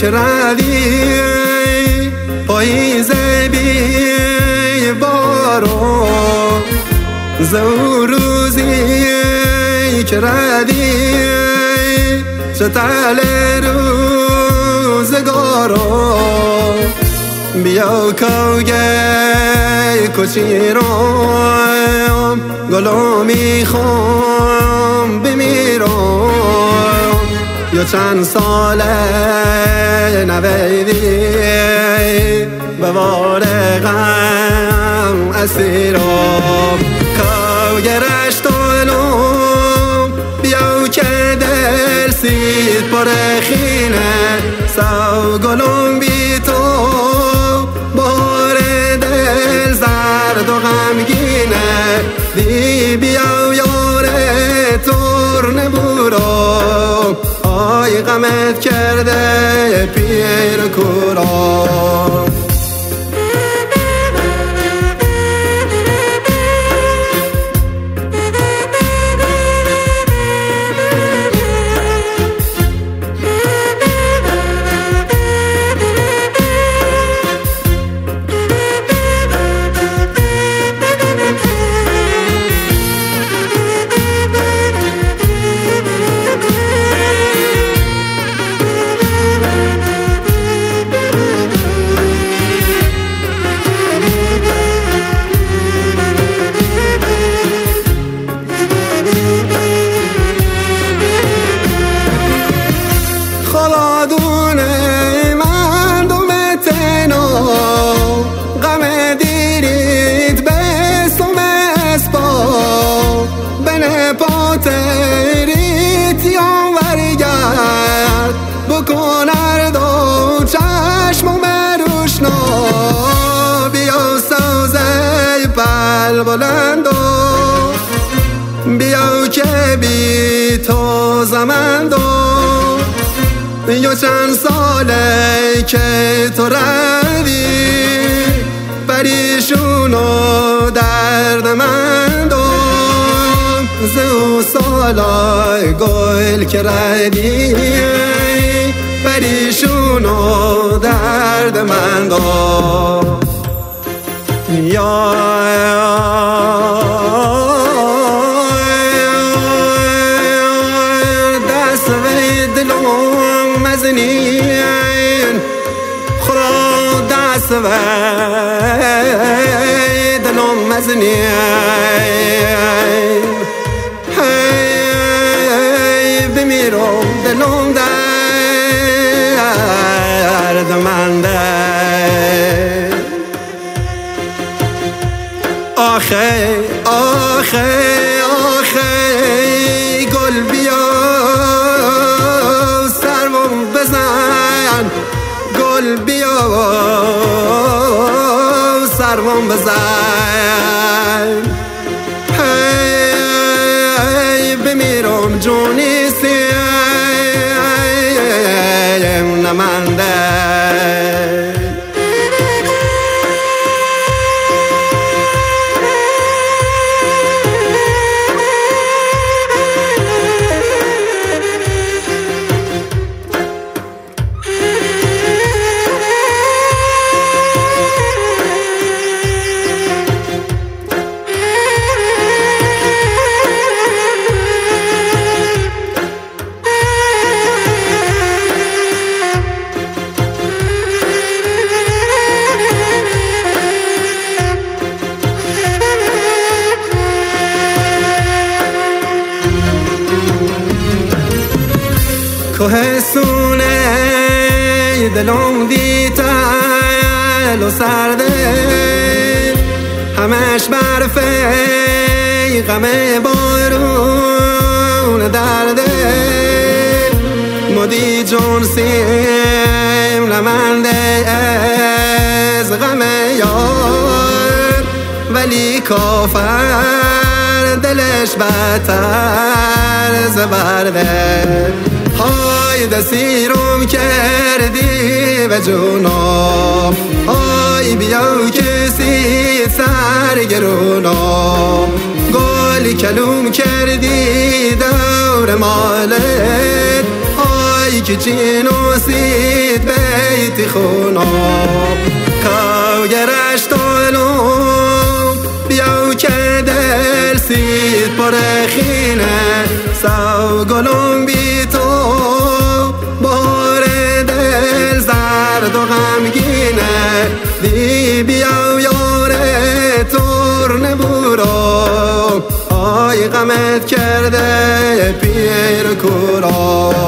که روی پاییزه بی بارو زو روزی که روی چه تل روزگارو بیا کوگه کچی رو گلو میخوام بمیرم یا چند ساله نویدی به وار غم اسیرم کوگه رشتولم بیا که درسید پرخینه سو گلم بی تو بار دل زرد و غمگینه دی بیا یار ترنه برو آی غمت کرده پیر کورا بکن اردو چشم و مروشنا بیا سوزه پل بلندو بیا که بی تو زمندو یا چند ساله که تو روی پریشون و درد مندو زو سالای گل که ردی پریشون و درد مندو یا دست وی دلم مزنین خدا دست وی دلم مزنین بمیرم دلم درد منده آخه آخه آخه گل بیا سرم بزن گل بیا سرم بزن هی بمیرم جونی سیم نمنده کوه سونه دلم دیتل و سرده همش برفه غم بارون درده مدی جون سیم لمنده از غم یار ولی کافر دلش بدتر زبرده های دستیرم کردی به جونم های بیا کسی سرگرونم گلی کلوم کردی دور مالت های خدایی که جنوسید بیت خونم کاغرش طالم بیاو که دل سید پرخینه سو گلم بی تو بار دل زرد و غمگینه دی بیاو یاره تور نبورم آی غمت کرده پیر کورا